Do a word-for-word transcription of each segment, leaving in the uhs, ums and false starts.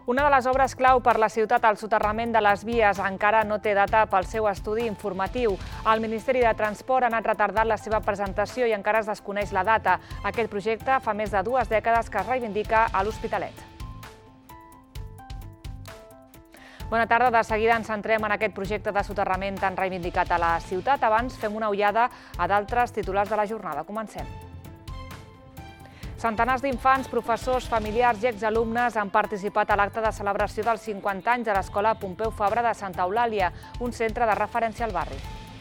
Una de les obres clau per la ciutat, el soterrament de les vies, encara no té data pel seu estudi informatiu. El Ministeri de Transport ha anat retardant la seva presentació i encara es desconeix la data. Aquest projecte fa més de dues dècades que es reivindica a l'Hospitalet. Bona tarda. De seguida ens centrem en aquest projecte de soterrament tan reivindicat a la ciutat. Abans fem una ullada a d'altres titulars de la jornada. Comencem. Centenars d'infants, professors, familiars i exalumnes han participat a l'acte de celebració dels cinquanta anys de l'Escola Pompeu Fabra de Santa Eulàlia, un centre de referència al barri.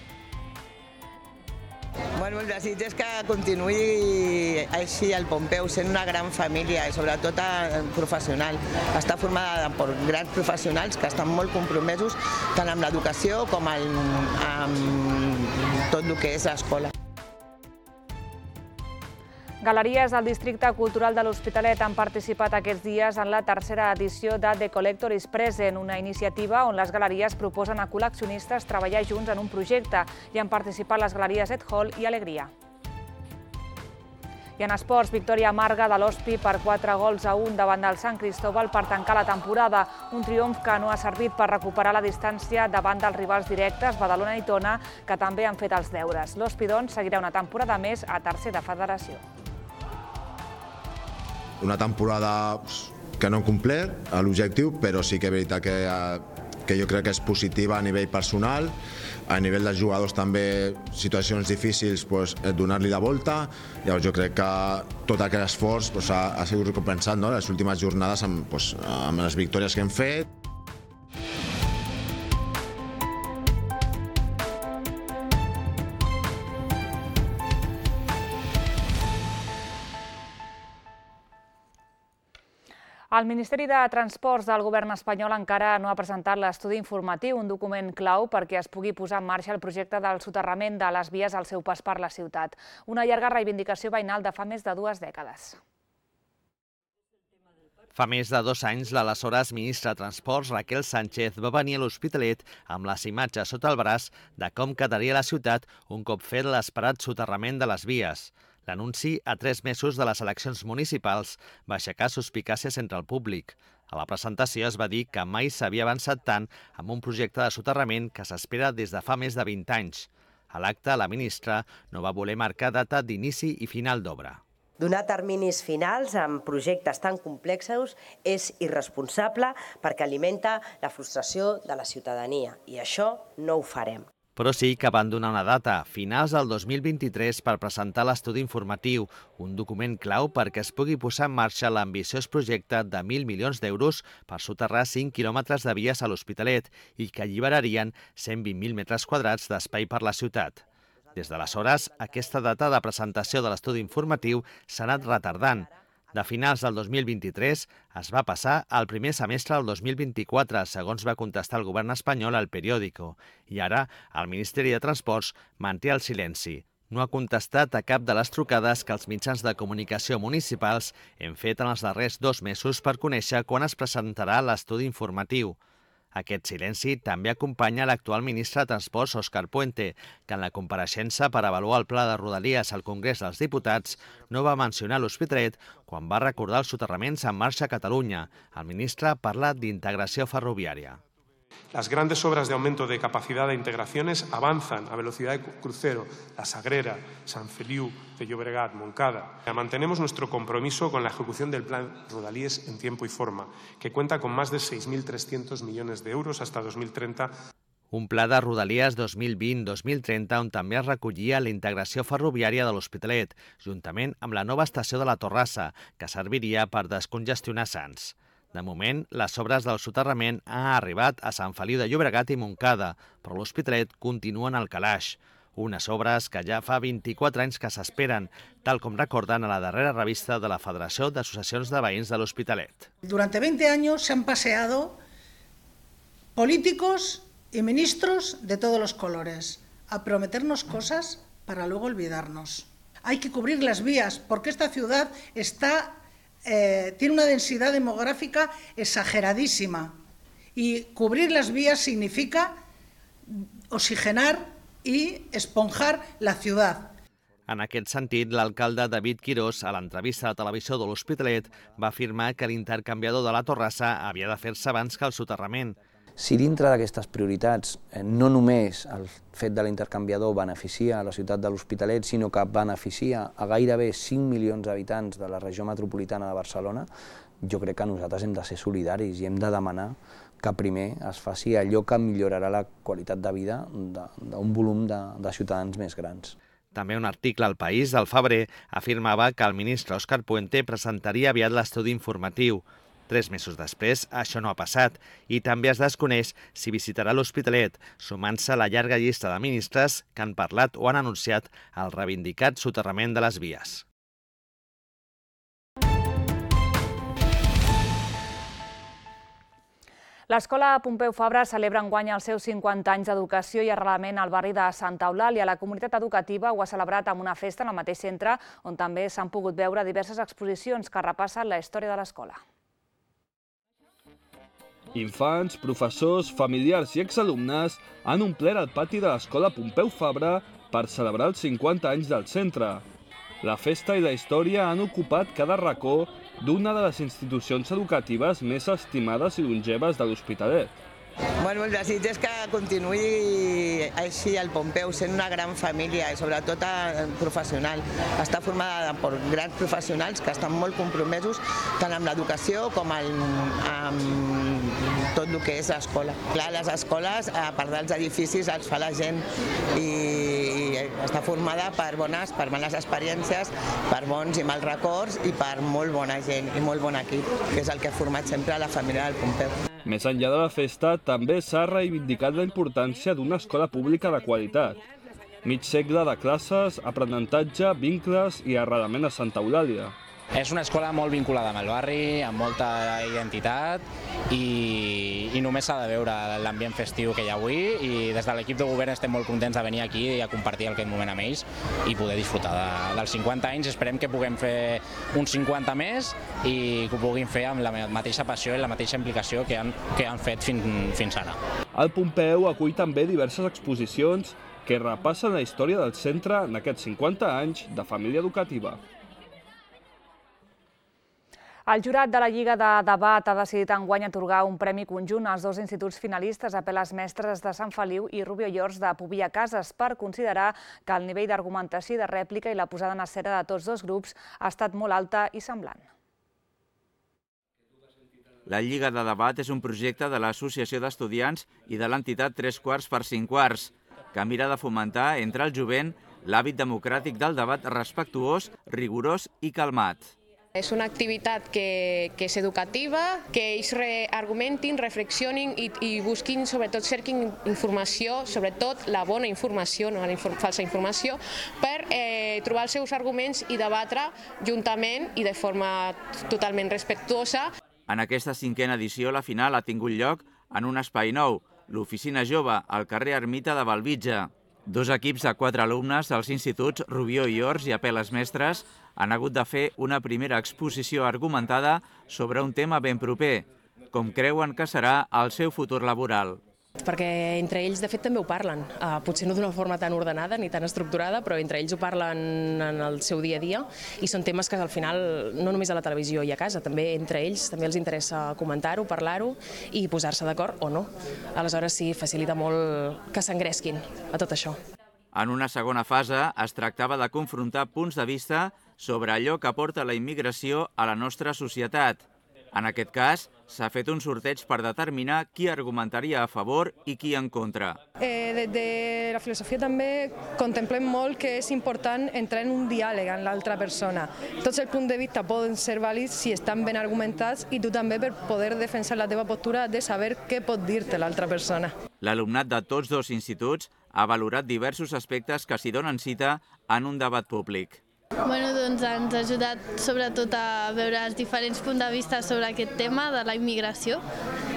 Bueno, el desig és que continuï així el Pompeu, sent una gran família i sobretot professional. Està formada per grans professionals que estan molt compromesos tant amb l'educació com amb tot el que és l'escola. Galeries del Districte Cultural de l'Hospitalet han participat aquests dies en la tercera edició de The Collector is Present, una iniciativa on les galeries proposen a col·leccionistes treballar junts en un projecte. Hi han participat les galeries Ed Hall i Alegria. I en esports, victòria amarga de l'Hospi per quatre gols a un davant del Sant Cristóbal per tancar la temporada. Un triomf que no ha servit per recuperar la distància davant dels rivals directes, Badalona i Tona, que també han fet els deures. L'Hospi, doncs, seguirà una temporada més a tercera federació. Una temporada que no ha complert l'objectiu, però sí que és veritat que, que jo crec que és positiva a nivell personal, a nivell dels jugadors també, situacions difícils, pues, donar-li la volta. Llavors jo crec que tot aquest esforç pues, ha, ha sigut recompensat, no? Les últimes jornades amb, pues, amb les victòries que hem fet. El Ministeri de Transports del govern espanyol encara no ha presentat l'estudi informatiu, un document clau perquè es pugui posar en marxa el projecte del soterrament de les vies al seu pas per la ciutat. Una llarga reivindicació veïnal de fa més de dues dècades. Fa més de dos anys, l'aleshores ministra de Transports, Raquel Sánchez, va venir a l'Hospitalet amb les imatges sota el braç de com quedaria la ciutat un cop fet l'esperat soterrament de les vies. L'anunci, a tres mesos de les eleccions municipals, va aixecar suspicàcies entre el públic. A la presentació es va dir que mai s'havia avançat tant amb un projecte de soterrament que s'espera des de fa més de vint anys. A l'acte, la ministra no va voler marcar data d'inici i final d'obra. Donar terminis finals amb projectes tan complexos és irresponsable perquè alimenta la frustració de la ciutadania i això no ho farem. Però sí que van donar una data, finals del dos mil vint-i-tres, per presentar l'estudi informatiu, un document clau perquè es pugui posar en marxa l'ambiciós projecte de mil milions d'euros per soterrar cinc quilòmetres de vies a l'Hospitalet i que alliberarien cent vint mil metres quadrats d'espai per la ciutat. Des d'aleshores, aquesta data de presentació de l'estudi informatiu s'ha anat retardant. De finals del dos mil vint-i-tres es va passar al primer semestre del dos mil vint-i-quatre, segons va contestar el govern espanyol al Periódico. I ara el Ministeri de Transports manté el silenci. No ha contestat a cap de les trucades que els mitjans de comunicació municipals hem fet en els darrers dos mesos per conèixer quan es presentarà l'estudi informatiu. Aquest silenci també acompanya l'actual ministre de Transports, Òscar Puente, que en la compareixença per avaluar el pla de Rodalies al Congrés dels Diputats no va mencionar l'Hospitalet quan va recordar els soterraments en marxa a Catalunya. El ministre parla d'integració ferroviària. Las grandes obras de aumento de capacidad de integraciones avanzan a velocidad de crucero, La Sagrera, Sant Feliu de Llobregat, Montcada. Mantenemos nuestro compromiso con la ejecución del plan Rodalies en tiempo y forma, que cuenta con más de seis mil trescientos millones de euros hasta dos mil trenta. Un pla de Rodalies dos mil vint dos mil trenta on també es recollia la integració ferroviària de l'Hospitalet, juntament amb la nova estació de la Torrassa, que serviria per descongestionar Sants. De moment, les obres del soterrament han arribat a Sant Feliu de Llobregat i Montcada, però l'Hospitalet continuen al calaix. Unes obres que ja fa vint-i-quatre anys que s'esperen, tal com recorden a la darrera revista de la Federació d'Associacions de Veïns de l'Hospitalet. Durante veinte años se han paseado políticos y ministros de todos los colores a prometernos cosas para luego olvidarnos. Hay que cubrir las vías porque esta ciudad está... Eh, tiene una densidad demográfica exageradísima y cubrir las vías significa oxigenar y esponjar la ciudad. En aquest sentit, l'alcalde David Quirós, a l'entrevista de televisió de l'Hospitalet, va afirmar que l'intercanviador de la Torrassa havia de fer-se abans que el soterrament. Si dintre d'aquestes prioritats no només el fet de l'intercanviador beneficia a la ciutat de l'Hospitalet, sinó que beneficia a gairebé cinc milions d'habitants de la regió metropolitana de Barcelona, jo crec que nosaltres hem de ser solidaris i hem de demanar que primer es faci allò que millorarà la qualitat de vida d'un volum de, de ciutadans més grans. També un article al País del febrer afirmava que el ministre Òscar Puente presentaria aviat l'estudi informatiu. Tres mesos després, això no ha passat i també es desconeix si visitarà l'Hospitalet, sumant-se a la llarga llista de ministres que han parlat o han anunciat el reivindicat soterrament de les vies. L'Escola Pompeu Fabra celebra enguany els seus cinquanta anys d'educació i arrelament al barri de Santa Eulàlia. La comunitat educativa ho ha celebrat amb una festa en el mateix centre, on també s'han pogut veure diverses exposicions que repassen la història de l'escola. Infants, professors, familiars i exalumnes han omplert el pati de l'Escola Pompeu Fabra per celebrar els cinquanta anys del centre. La festa i la història han ocupat cada racó d'una de les institucions educatives més estimades i longeves de l'Hospitalet. Bueno, el desig és que continuï així el Pompeu, sent una gran família i sobretot professional. Està formada per grans professionals que estan molt compromesos tant amb l'educació com amb tot el que és l'escola. Clar, les escoles, a part dels edificis, els fa la gent i està formada per bones, per males experiències, per bons i mals records i per molt bona gent i molt bon equip, que és el que ha format sempre la família del Pompeu. Més enllà de la festa, també s'ha reivindicat la importància d'una escola pública de qualitat. Mig segle de classes, aprenentatge, vincles i arrelament a Santa Eulàlia. És una escola molt vinculada amb el barri, amb molta identitat i, i només s'ha de veure l'ambient festiu que hi ha avui i des de l'equip de govern estem molt contents de venir aquí i a compartir aquest moment amb ells i poder disfrutar de, dels cinquanta anys. Esperem que puguem fer uns cinquanta més i que ho puguin fer amb la mateixa passió i la mateixa implicació que han, que han fet fins, fins ara. El Pompeu acull també diverses exposicions que repassen la història del centre en aquests cinquanta anys de família educativa. El jurat de la Lliga de Debat ha decidit enguany atorgar un premi conjunt als dos instituts finalistes, Apel·les Mestres de Sant Feliu i Rubio i Horts de Pobilla Cases, per considerar que el nivell d'argumentació i de rèplica i la posada en escena de tots dos grups ha estat molt alta i semblant. La Lliga de Debat és un projecte de l'Associació d'Estudiants i de l'entitat Tres Quarts per Cinc Quarts, que mira de fomentar entre el jovent l'hàbit democràtic del debat respectuós, rigorós i calmat. És una activitat que, que és educativa, que ells re, argumentin, reflexionin i, i busquin, sobretot cerquin informació, sobretot la bona informació, no la inform, falsa informació, per eh, trobar els seus arguments i debatre juntament i de forma totalment respectuosa. En aquesta cinquena edició, la final ha tingut lloc en un espai nou, l'Oficina Jove, al carrer Ermita de Bellvitge. Dos equips de quatre alumnes dels instituts Rubió i Horts i Apel·les Mestres han hagut de fer una primera exposició argumentada sobre un tema ben proper, com creuen que serà el seu futur laboral. Perquè entre ells, de fet, també ho parlen. Uh, potser no d'una forma tan ordenada ni tan estructurada, però entre ells ho parlen en el seu dia a dia i són temes que al final, no només a la televisió i a casa, també entre ells també els interessa comentar-ho, parlar-ho i posar-se d'acord o no. Aleshores sí, facilita molt que s'engresquin a tot això. En una segona fase es tractava de confrontar punts de vista sobre allò que aporta la immigració a la nostra societat. En aquest cas, s'ha fet un sorteig per determinar qui argumentaria a favor i qui en contra. Eh, des de la filosofia també contemplem molt que és important entrar en un diàleg amb l'altra persona. Tots els punts de vista poden ser vàlids si estan ben argumentats i tu també per poder defensar la teva postura de saber què pot dir-te l'altra persona. L'alumnat de tots dos instituts ha valorat diversos aspectes que s'hi donen cita en un debat públic. Bueno, doncs ens ha ajudat sobretot a veure els diferents punts de vista sobre aquest tema de la immigració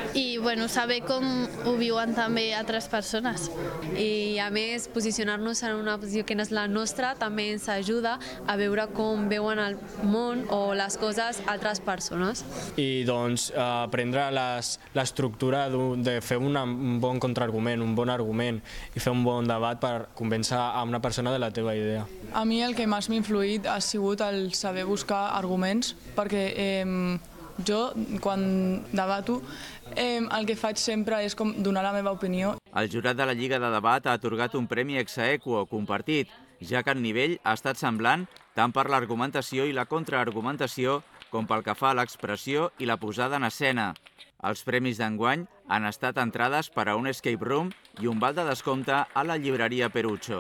i bueno, saber com ho viuen també altres persones. I a més, posicionar-nos en una posició que no és la nostra també ens ajuda a veure com veuen el món o les coses altres persones. I doncs aprendre l'estructura de fer un bon contraargument, un bon argument i fer un bon debat per convèncer a una persona de la teva idea. A mi el que més m'ha influït ha sigut el saber buscar arguments, perquè eh, jo, quan debato, eh, el que faig sempre és com donar la meva opinió. El jurat de la Lliga de Debat ha atorgat un premi ex aequo compartit, ja que el nivell ha estat semblant tant per l'argumentació i la contraargumentació com pel que fa a l'expressió i la posada en escena. Els premis d'enguany han estat entrades per a un escape room i un val de descompte a la llibreria Perucho.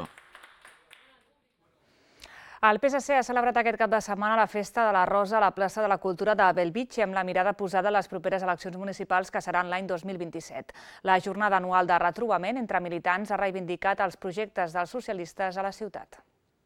El P S C ha celebrat aquest cap de setmana la Festa de la Rosa a la plaça de la Cultura de Bellvitge amb la mirada posada a les properes eleccions municipals que seran l'any dos mil vint-i-set. La jornada anual de retrobament entre militants ha reivindicat els projectes dels socialistes a la ciutat.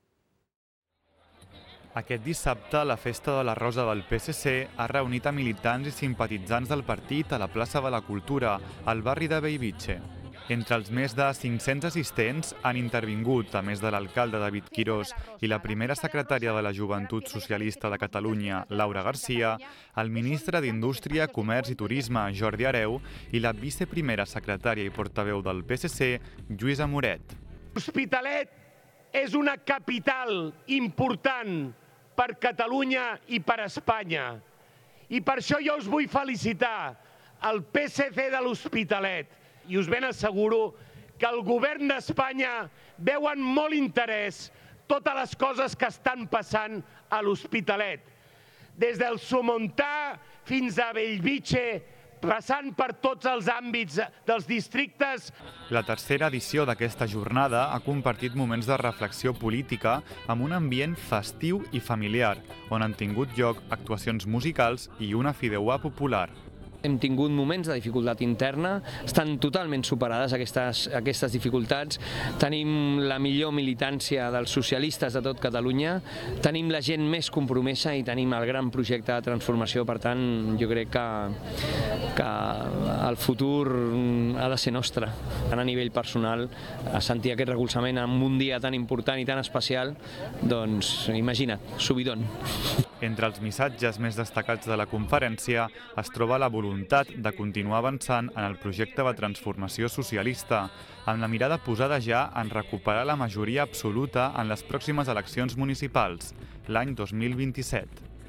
Aquest dissabte, la Festa de la Rosa del P S C ha reunit a militants i simpatitzants del partit a la plaça de la Cultura, al barri de Bellvitge. Entre els més de cinc-cents assistents han intervingut, a més de l'alcalde David Quirós i la primera secretària de la Joventut Socialista de Catalunya, Laura Garcia, el ministre d'Indústria, Comerç i Turisme, Jordi Hereu, i la viceprimera secretària i portaveu del P S C, Lluïsa Moret. L'Hospitalet és una capital important per Catalunya i per Espanya. I per això jo us vull felicitar, el P S C de l'Hospitalet, i us ben asseguro que el govern d'Espanya veu amb molt interès totes les coses que estan passant a l'Hospitalet. Des del Somontà fins a Bellvitge, passant per tots els àmbits dels districtes. La tercera edició d'aquesta jornada ha compartit moments de reflexió política amb un ambient festiu i familiar, on han tingut lloc actuacions musicals i una fideuà popular. Hem tingut moments de dificultat interna, estan totalment superades aquestes, aquestes dificultats. Tenim la millor militància dels socialistes de tot Catalunya, tenim la gent més compromesa i tenim el gran projecte de transformació. Per tant, jo crec que, que el futur ha de ser nostre. A nivell personal, a sentir aquest recolzament en un dia tan important i tan especial, doncs imagina't, subidon. Entre els missatges més destacats de la conferència es troba la voluntat de continuar avançant en el projecte de transformació socialista, amb la mirada posada ja en recuperar la majoria absoluta en les pròximes eleccions municipals, l'any dos mil vint-i-set.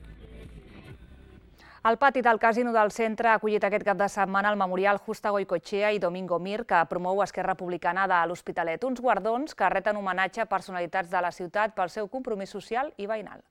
El pati del Casino del Centre ha acollit aquest cap de setmana el memorial Justa Goicoechea i Domingo Mir, que promou Esquerra Republicana de l'Hospitalet, uns guardons que reten homenatge a personalitats de la ciutat pel seu compromís social i veïnal.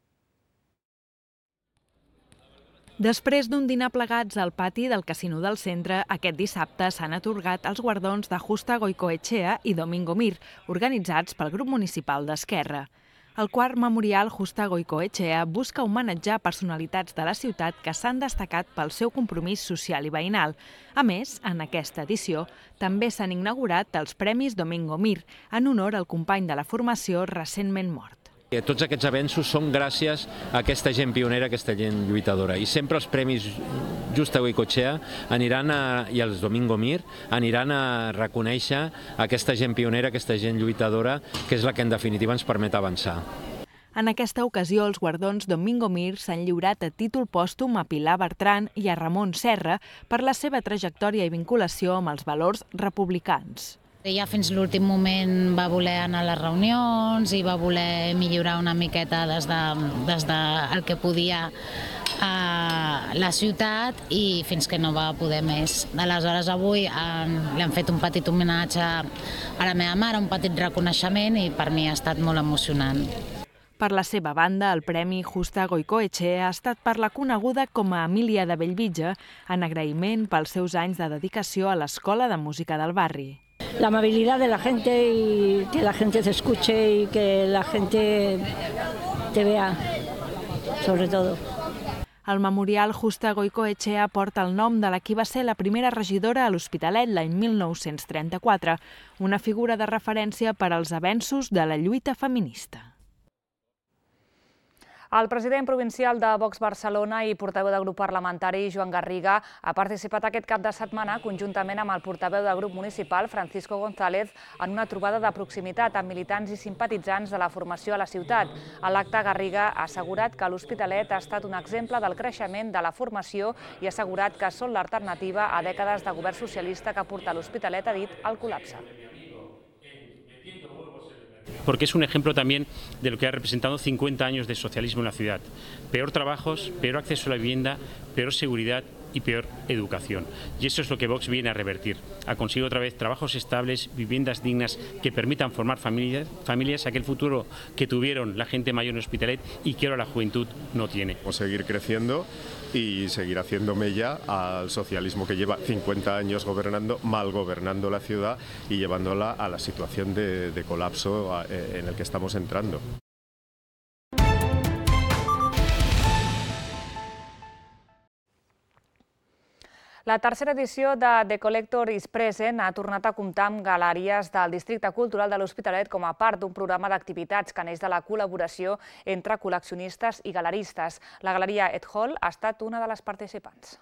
Després d'un dinar plegats al pati del Casino del Centre, aquest dissabte s'han atorgat els guardons de Justa Goicoechea i Domingo Mir, organitzats pel grup municipal d'Esquerra. El quart memorial Justa Goicoechea busca homenatjar personalitats de la ciutat que s'han destacat pel seu compromís social i veïnal. A més, en aquesta edició, també s'han inaugurat els Premis Domingo Mir, en honor al company de la formació recentment mort. Tots aquests avenços són gràcies a aquesta gent pionera, aquesta gent lluitadora. I sempre els premis Justa Goicoechea aniran a, i els Domingo Mir aniran a reconèixer aquesta gent pionera, aquesta gent lluitadora, que és la que en definitiva ens permet avançar. En aquesta ocasió, els guardons Domingo Mir s'han lliurat a títol pòstum a Pilar Bertran i a Ramon Serra per la seva trajectòria i vinculació amb els valors republicans. Ella fins l'últim moment va voler anar a les reunions i va voler millorar una miqueta des de, des de el que podia a la ciutat i fins que no va poder més. Aleshores avui eh, li han fet un petit homenatge a la meva mare, un petit reconeixement i per mi ha estat molt emocionant. Per la seva banda, el Premi Justa Goicoechea ha estat per la coneguda com a Emília de Bellvitge en agraïment pels seus anys de dedicació a l'Escola de Música del barri. La amabilidad de la gente y que la gente te escuche y que la gente te vea, sobre todo. El memorial Justa Goicoechea porta el nom de la qui va ser la primera regidora a l'Hospitalet l'any mil nou-cents trenta-quatre, una figura de referència per als avenços de la lluita feminista. El president provincial de Vox Barcelona i portaveu del grup parlamentari, Joan Garriga, ha participat aquest cap de setmana conjuntament amb el portaveu del grup municipal, Francisco González, en una trobada de proximitat amb militants i simpatitzants de la formació a la ciutat. A l'acte, Garriga ha assegurat que l'Hospitalet ha estat un exemple del creixement de la formació i ha assegurat que són l'alternativa a dècades de govern socialista que ha portat l'Hospitalet, ha dit, al col·lapse. Porque es un ejemplo también de lo que ha representado cincuenta años de socialismo en la ciudad. Peor trabajos, peor acceso a la vivienda, peor seguridad y peor educación. Y eso es lo que Vox viene a revertir, a conseguir otra vez trabajos estables, viviendas dignas que permitan formar familias, familias aquel futuro que tuvieron la gente mayor en Hospitalet y que ahora la juventud no tiene. O seguir creciendo y seguir haciendo mella al socialismo que lleva cincuenta años gobernando, mal gobernando la ciudad y llevándola a la situación de, de colapso en el que estamos entrando. La tercera edició de The Collector is Present ha tornat a comptar amb galeries del Districte Cultural de l'Hospitalet com a part d'un programa d'activitats que neix de la col·laboració entre col·leccionistes i galeristes. La galeria Ed Hall ha estat una de les participants.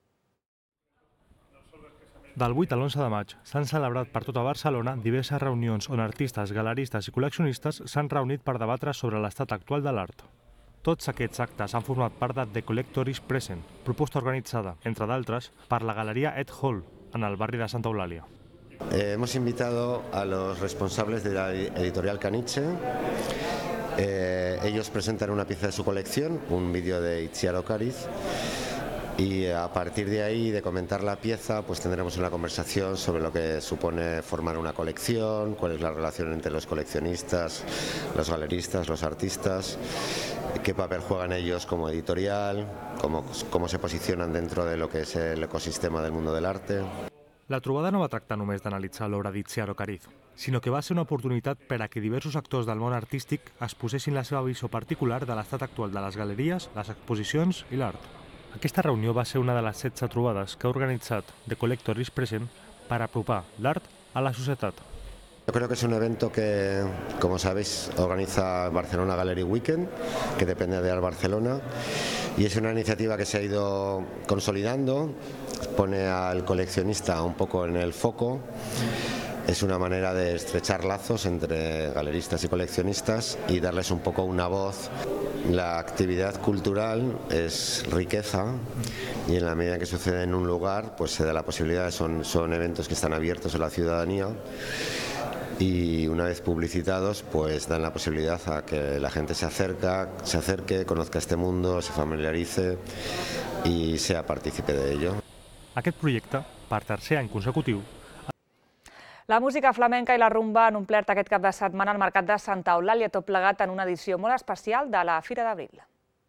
Del vuit a l'onze de maig s'han celebrat per tota Barcelona diverses reunions on artistes, galeristes i col·leccionistes s'han reunit per debatre sobre l'estat actual de l'art. Tots aquests actes han format part de The Collector is Present, proposta organitzada, entre d'altres, per la galeria Ed Hall, en el barri de Santa Eulàlia. Eh, hemos invitado a los responsables de la editorial Caniche. Eh, ellos presentan una pieza de su colección, un vídeo de Itziar Ocariz, y a partir de ahí, de comentar la pieza, pues tendremos una conversación sobre lo que supone formar una colección, cuál es la relación entre los coleccionistas, los galeristas, los artistas, qué papel juegan ellos como editorial, cómo, cómo se posicionan dentro de lo que es el ecosistema del mundo del arte. La trobada no va tractar només d'analitzar l'obra d'Itziar Ocariz, sinó que va ser una oportunitat per a que diversos actors del món artístic exposessin la seva visió particular de l'estat actual de les galeries, les exposicions i l'art. Aquesta reunió va ser una de les setze trobades que ha organitzat The Collector is Present per apropar l'art a la societat. Yo creo que es un evento que, como sabéis, organiza Barcelona Gallery Weekend, que depende de Art Barcelona, y es una iniciativa que se ha ido consolidando, pone al coleccionista un poco en el foco. Es una manera de estrechar lazos entre galeristas y coleccionistas y darles un poco una voz. La actividad cultural es riqueza y en la medida que sucede en un lugar, pues se da la posibilidad, son, son eventos que están abiertos a la ciudadanía y una vez publicitados, pues dan la posibilidad a que la gente se acerca, se acerque, conozca este mundo, se familiarice y sea partícipe de ello. Aquest projecte, per tercer any consecutiu, la música flamenca i la rumba han omplert aquest cap de setmana al Mercat de Santa Eulàlia, tot plegat en una edició molt especial de la Fira d'Abril.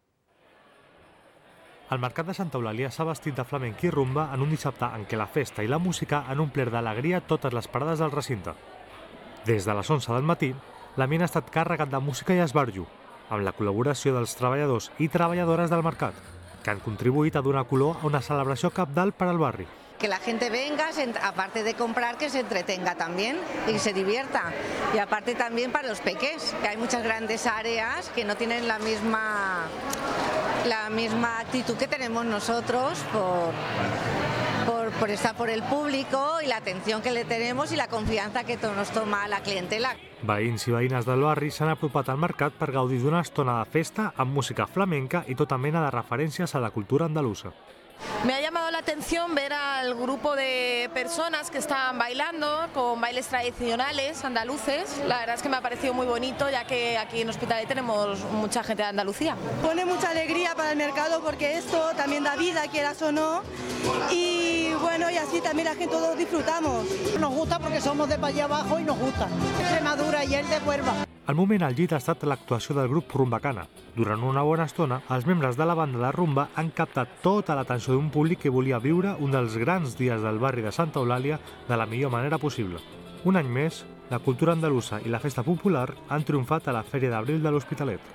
El Mercat de Santa Eulàlia s'ha vestit de flamenc i rumba en un dissabte en què la festa i la música han omplert d'alegria totes les parades del recinte. Des de les onze del matí, l'ambient ha estat carregat de música i esbarjo, amb la col·laboració dels treballadors i treballadores del mercat, que han contribuït a donar color a una celebració cabdal per al barri. Que la gente venga, aparte de comprar, que se entretenga también y se divierta. Y aparte también para los peques, que hay muchas grandes áreas que no tienen la misma, la misma actitud que tenemos nosotros por, por, por estar por el público y la atención que le tenemos y la confianza que nos toma la clientela. Veïns i veïnes del barri s'han apropat al mercat per gaudir d'una estona de festa amb música flamenca i tota mena de referències a la cultura andalusa. Me ha llamado la atención ver al grupo de personas que están bailando con bailes tradicionales andaluces. La verdad es que me ha parecido muy bonito, ya que aquí en Hospitalet tenemos mucha gente de Andalucía. Pone mucha alegría para el mercado porque esto también da vida, quieras o no. Y bueno, y así también la gente todos disfrutamos. Nos gusta porque somos de Valle Abajo y nos gusta. Extremadura y el de Huelva. El moment al llit ha estat l'actuació del grup Rumbacana. Durant una bona estona, els membres de la banda de rumba han captat tota l'atenció d'un públic que volia viure un dels grans dies del barri de Santa Eulàlia de la millor manera possible. Un any més, la cultura andalusa i la festa popular han triomfat a la Fèria d'Abril de l'Hospitalet.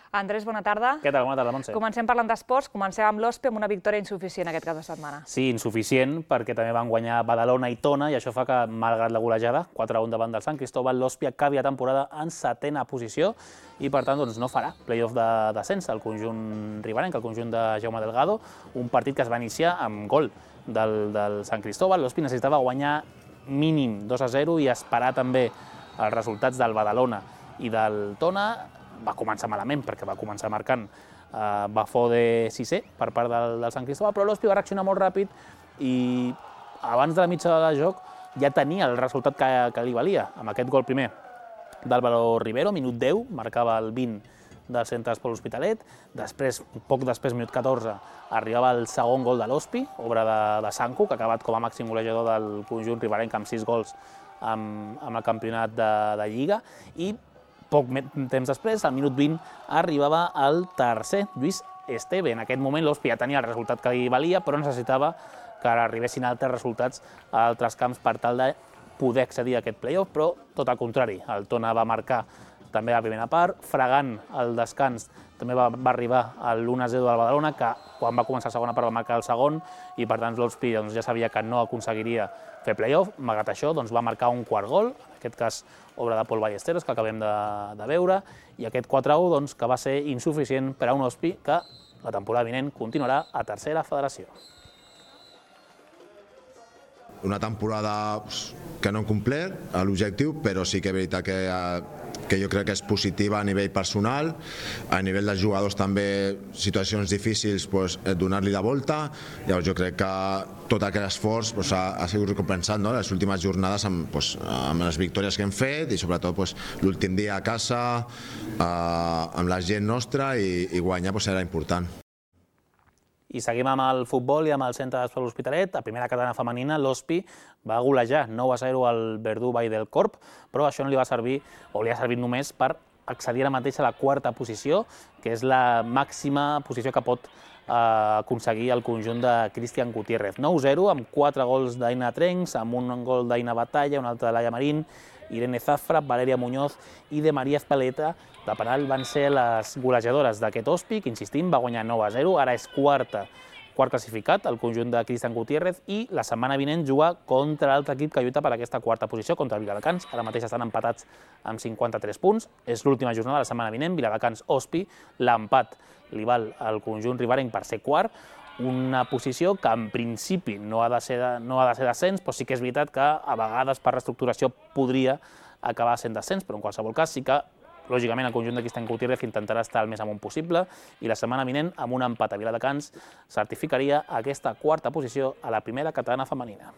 Andrés, bona tarda. Què tal? Bona tarda, Montse. Comencem parlant d'esports, comencem amb l'O S P amb una victòria insuficient aquest cap de setmana. Sí, insuficient, perquè també van guanyar Badalona i Tona, i això fa que, malgrat la golejada, quatre a un davant del Sant Cristóbal, l'O S P acabi la temporada en setena posició i, per tant, doncs, no farà play-off de descens al conjunt riberenc, al conjunt de Jaume Delgado, un partit que es va iniciar amb gol del, del Sant Cristóbal. L'O S P necessitava guanyar mínim dos a zero i esperar també els resultats del Badalona i del Tona. Va començar malament, perquè va començar marcant eh, Bafó de sisè per part del, del Sant Cristóbal, però l'O S P va reaccionar molt ràpid i abans de la mitja de joc ja tenia el resultat que, que li valia, amb aquest gol primer d'Álvaro Rivero, minut deu, marcava el vint del Centre d'Esport L'Hospitalet. Després, poc després, minut catorze, arribava el segon gol de l'O S P, obra de, de Sanco, que ha acabat com a màxim golejador del conjunt riberenc amb sis gols amb, amb el campionat de, de Lliga, i poc temps després, al minut vint, arribava el tercer, Lluís Esteve. En aquest moment l'O S P ja tenia el resultat que li valia, però necessitava que arribessin altres resultats a altres camps per tal de poder accedir a aquest play-off, però tot al contrari. El Tona va marcar també la primera part, fregant el descans també va, va arribar a l'u a zero del Badalona, que quan va començar la segona part va marcar el segon, i per tant l'O S P doncs, ja sabia que no aconseguiria fer play-off. Malgrat això, doncs, va marcar un quart gol, en aquest cas obra de Pol Ballesteros, que acabem de, de veure, i aquest quatre a u doncs, que va ser insuficient per a un O S P que la temporada vinent continuarà a tercera federació. Una temporada que no hem complert l'objectiu, però sí que és veritat que, que jo crec que és positiva a nivell personal, a nivell dels jugadors també, situacions difícils, pues, donar-li la volta. Llavors jo crec que tot aquest esforç pues, ha, ha sigut recompensat, no? Les últimes jornades amb, pues, amb les victòries que hem fet i sobretot pues, l'últim dia a casa eh, amb la gent nostra i, i guanyar pues, era important. I seguim amb el futbol i amb el Centre d'Esport L'Hospitalet. A primera catalana femenina, l'O S P va golejar nou a zero al Verdú Vall del Corp, però això no li va servir, o li ha servit només per accedir ara mateix a la quarta posició, que és la màxima posició que pot eh, aconseguir el conjunt de Cristian Gutiérrez. nou a zero, amb quatre gols d'Aina Trencs, amb un gol d'Aina Batalla, un altre de Laia Marín, Irene Zafra, Valeria Muñoz i de Maria Espaleta. De penal van ser les golejadores d'aquest O S P, que, insistim, va guanyar nou a zero, ara és quarta, quart classificat, el conjunt de Cristian Gutiérrez, i la setmana vinent juga contra l'altre equip que lluita per aquesta quarta posició, contra el Viladecans. Ara mateix estan empatats amb cinquanta-tres punts. És l'última jornada de la setmana vinent, Viladecans-O S P. L'empat li val al conjunt riberenc per ser quart, una posició que en principi no ha de ser, no ha de ser descens, però sí que és veritat que a vegades per reestructuració podria acabar sent descens, però en qualsevol cas sí que lògicament el conjunt de Cristian Gutiérrez intentarà estar el més amunt possible i la setmana vinent, amb un empat a Viladecans, certificaria aquesta quarta posició a la primera catalana femenina.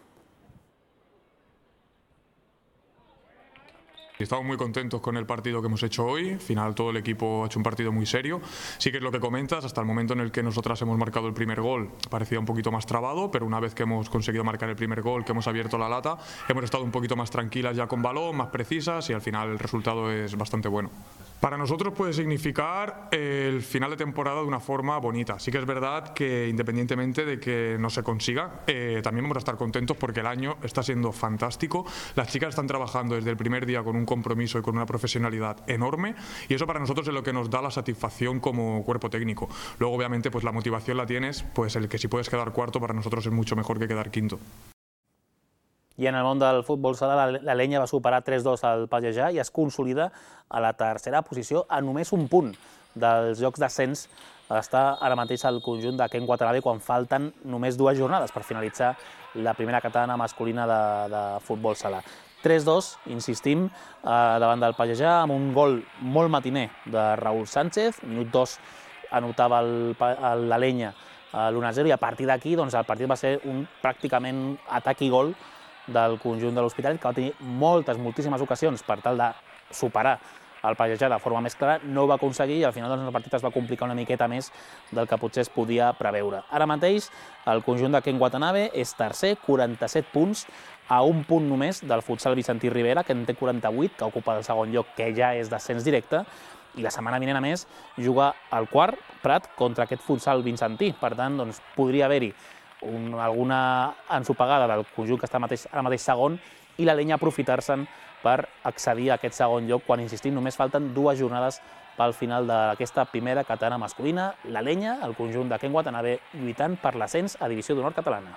Estamos muy contentos con el partido que hemos hecho hoy. Al final todo el equipo ha hecho un partido muy serio. Sí que es lo que comentas, hasta el momento en el que nosotras hemos marcado el primer gol parecía un poquito más trabado, pero una vez que hemos conseguido marcar el primer gol, que hemos abierto la lata, hemos estado un poquito más tranquilas ya con balón, más precisas y al final el resultado es bastante bueno. Para nosotros puede significar el final de temporada de una forma bonita. Sí que es verdad que independientemente de que no se consiga, eh, también vamos a estar contentos porque el año está siendo fantástico. Las chicas están trabajando desde el primer día con un compromiso y con una profesionalidad enorme y eso para nosotros es lo que nos da la satisfacción como cuerpo técnico. Luego obviamente pues la motivación la tienes, pues el que si puedes quedar cuarto para nosotros es mucho mejor que quedar quinto. I en el món del futbol sala, la Lenya va superar tres dos al Pallejà i es consolida a la tercera posició a només un punt dels jocs d'ascens. Està ara mateix al conjunt de Ken Watanabe quan falten només dues jornades per finalitzar la primera catalana masculina de, de futbol sala. tres dos, insistim, eh, davant del Pallejà, amb un gol molt matiner de Raúl Sánchez. Minut dos anotava el, el, la Lenya a l'u a zero i a partir d'aquí doncs, el partit va ser un pràcticament atac i gol del conjunt de l'Hospitalet, que va tenir moltes, moltíssimes ocasions per tal de superar el Pallejà de forma més clara, no ho va aconseguir i al final doncs, el partit es va complicar una miqueta més del que potser es podia preveure. Ara mateix el conjunt de Ken Watanabe és tercer, quaranta-set punts, a un punt només del futsal Vicentí Rivera, que en té quaranta-vuit, que ocupa el segon lloc, que ja és descens directe, i la setmana vinent, a més, juga al quart Prat contra aquest futsal vicentí. Per tant, doncs, podria haver-hi Un, alguna ensopegada del conjunt que està mateix, ara mateix segon i la Lenya aprofitar-se'n per accedir a aquest segon lloc, quan, insistim, només falten dues jornades pel final d'aquesta primera catalana masculina. La Lenya, el conjunt de Ken Watanabe, lluitant per l'ascens a Divisió d'Honor catalana.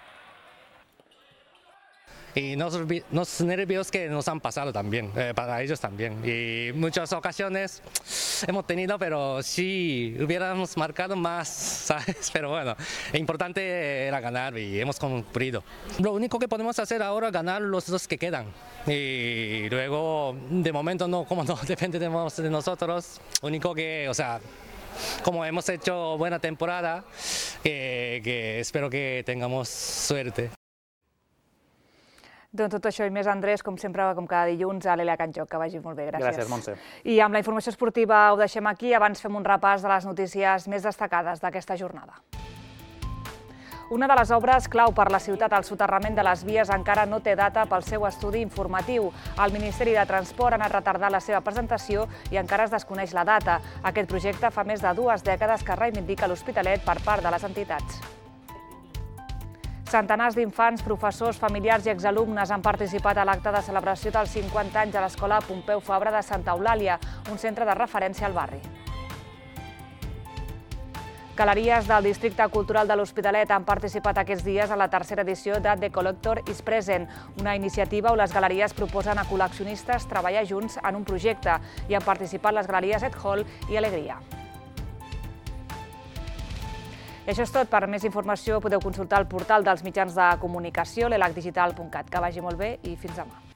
Y los, los nervios que nos han pasado también, eh, para ellos también. Y muchas ocasiones hemos tenido, pero sí hubiéramos marcado más, ¿sabes? Pero bueno, lo importante era ganar y hemos cumplido. Lo único que podemos hacer ahora es ganar los dos que quedan. Y luego, de momento, no, como no depende de nosotros, único que, o sea, como hemos hecho buena temporada, que, que espero que tengamos suerte. Doncs tot això i més, Andrés, com sempre, com cada dilluns, a l'E L A Can Joc, que vagi molt bé. Gràcies. Gràcies, Montse. I amb la informació esportiva ho deixem aquí. Abans fem un repàs de les notícies més destacades d'aquesta jornada. Una de les obres clau per la ciutat, el soterrament de les vies, encara no té data pel seu estudi informatiu. El Ministeri de Transport ha anat retardant la seva presentació i encara es desconeix la data. Aquest projecte fa més de dues dècades que reivindica l'Hospitalet per part de les entitats. Centenars d'infants, professors, familiars i exalumnes han participat a l'acte de celebració dels cinquanta anys de l'Escola Pompeu Fabra de Santa Eulàlia, un centre de referència al barri. Galeries del Districte Cultural de l'Hospitalet han participat aquests dies a la tercera edició de The Collector is Present, una iniciativa on les galeries proposen a col·leccionistes treballar junts en un projecte, i han participat les galeries Et Hall i Alegria. I això és tot. Per més informació podeu consultar el portal dels mitjans de comunicació, l'elac digital punt cat. Que vagi molt bé i fins demà.